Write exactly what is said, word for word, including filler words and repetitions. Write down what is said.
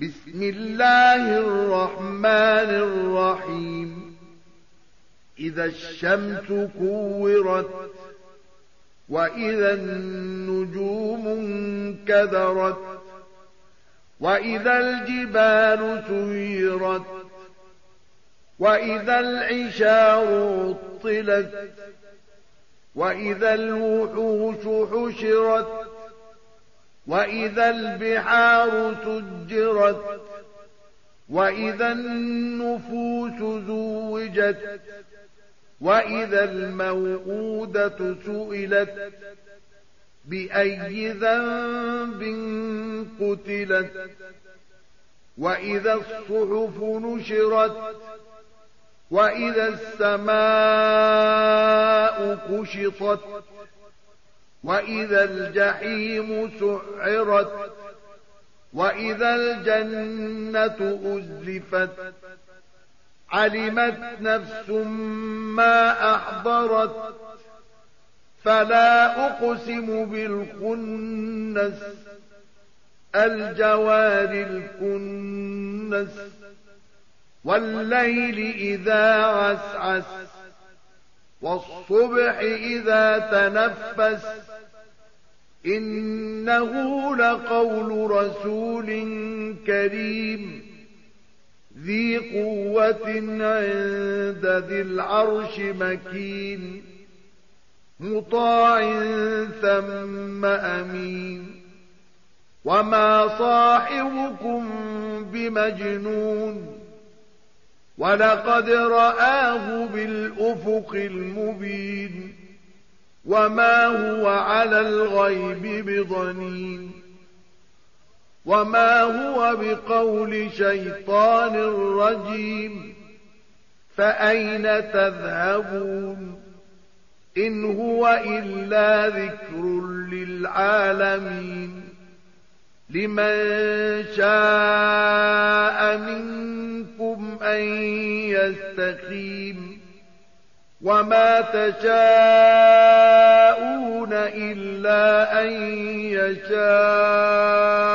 بسم الله الرحمن الرحيم إذا الشمس كورت وإذا النجوم انكدرت وإذا الجبال سيرت وإذا العشار عطلت وإذا الوحوش حشرت وإذا البحار سجرت وإذا النفوس زوجت وإذا الموءودة سئلت بأي ذنب قتلت وإذا الصحف نشرت وإذا السماء كشطت وإذا الجحيم سعرت وإذا الجنة أزلفت علمت نفس ما أحضرت فلا أقسم بالخنس الجوار الكنس والليل إذا عسعس والصبح إذا تنفس إنه لقول رسول كريم ذي قوة عند ذي العرش مكين مطاع ثم أمين وما صاحبكم بمجنون ولقد رآه بالأفق المبين وما هو على الغيب بضنين وما هو بقول شيطان رجيم فأين تذهبون إن هو إلا ذكر للعالمين لمن شاء منكم أن يستقيم وما تشاءون إلا أن يشاء